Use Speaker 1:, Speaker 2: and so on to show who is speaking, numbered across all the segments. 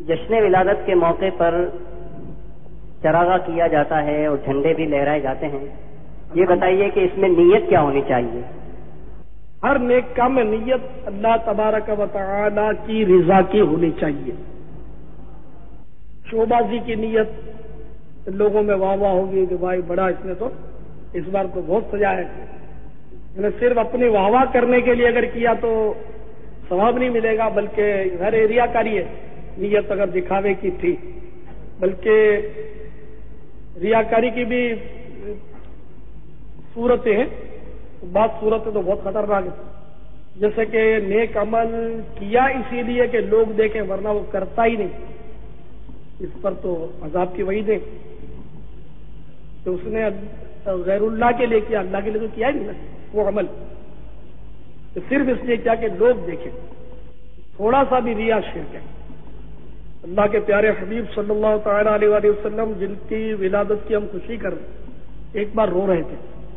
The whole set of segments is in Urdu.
Speaker 1: جشن ولادت کے موقع پر چراغاں کیا جاتا ہے اور جھنڈے بھی لہرائے جاتے ہیں، یہ بتائیے کہ اس میں نیت کیا ہونی چاہیے؟
Speaker 2: ہر نیک کام میں نیت اللہ تبارک و تعالی کی رضا کی ہونی چاہیے۔ شوبازی کی نیت لوگوں میں واہ واہ ہوگی کہ بھائی بڑا اس نے تو اس بار تو بہت سجا ہے، یعنی صرف اپنی واہ واہ کرنے کے لیے اگر کیا تو ثواب نہیں ملے گا، بلکہ ہر ایریا کاری ہے نیت اگر دکھاوے کی تھی، بلکہ ریاکاری کی بھی صورتیں ہیں، بعض صورتیں تو بہت خطرناک ہیں، جیسے کہ نیک عمل کیا اسی لیے کہ لوگ دیکھیں ورنہ وہ کرتا ہی نہیں، اس پر تو عذاب کی وعید ہے کہ اس نے غیر اللہ کے لیے کیا، اللہ کے لیے تو کیا ہی نہیں نا وہ عمل، تو صرف اس لیے کیا کہ لوگ دیکھیں، تھوڑا سا بھی ریا شرک ہے۔ اللہ کے پیارے حبیب صلی اللہ تعالی علیہ وآلہ وسلم جن کی ولادت کی ہم خوشی کر رہے ایک بار رو رہے تھے،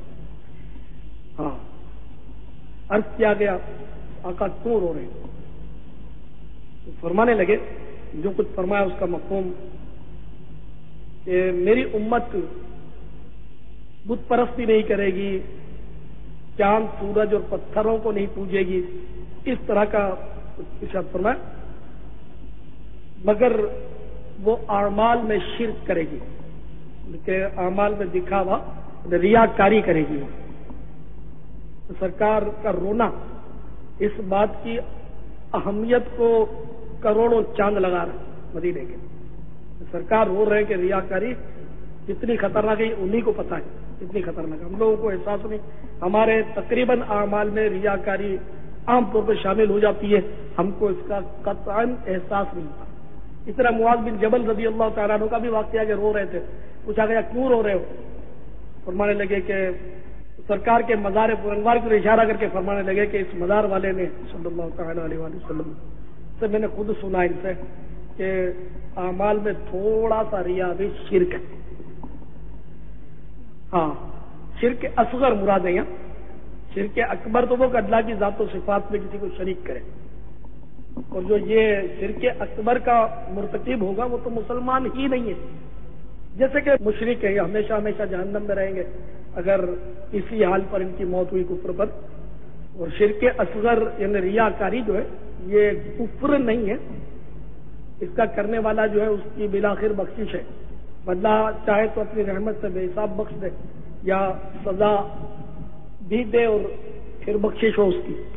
Speaker 2: عرض کیا گیا آقا کیوں رو رہے ہیں؟ تو فرمانے لگے جو کچھ فرمایا اس کا مفہوم کہ میری امت بت پرستی نہیں کرے گی، چاند سورج اور پتھروں کو نہیں پوجے گی، اس طرح کا ارشاد فرمایا، مگر وہ اعمال میں شرک کرے گی، کہ اعمال میں دکھاوا ریاکاری کرے گی۔ تو سرکار کا رونا اس بات کی اہمیت کو کروڑوں چاند لگا رہے مدینے کے، سرکار رو رہے کہ ریاکاری جتنی خطرناک ہے انہی کو پتہ ہے کتنی خطرناک ہے، ہم لوگوں کو احساس نہیں، ہمارے تقریباً اعمال میں ریاکاری عام طور پر شامل ہو جاتی ہے، ہم کو اس کا قطعاً احساس نہیں ہوتا۔ اس طرح معاذ بن جبل رضی اللہ تعالیٰ عنہ کا بھی واقعہ کہ رو رہے تھے، پوچھا گیا کیوں رو رہے ہو؟ فرمانے لگے کہ سرکار کے مزار پرانوار کو اشارہ کر کے فرمانے لگے کہ اس مزار والے نے صلی اللہ تعالیٰ علیہ وآلہ وسلم سے میں نے خود سنا ان سے کہ اعمال میں تھوڑا سا ریا بھی شرک ہے۔ شرک اصغر مراد ہے یہاں، شرک اکبر تو وہ کہ اللہ کی ذات و صفات میں کسی کو شریک کرے، اور جو یہ شرک اکبر کا مرتکب ہوگا وہ تو مسلمان ہی نہیں ہے، جیسے کہ مشرک ہے یہ ہمیشہ ہمیشہ جہنم میں رہیں گے اگر اسی حال پر ان کی موت ہوئی کفر پر۔ اور شرک اصغر یعنی ریاکاری جو ہے یہ کفر نہیں ہے، اس کا کرنے والا جو ہے اس کی بالآخر بخشش ہے، اللہ چاہے تو اپنی رحمت سے بے حساب بخش دے یا سزا بھی دے اور پھر بخشش ہو اس کی۔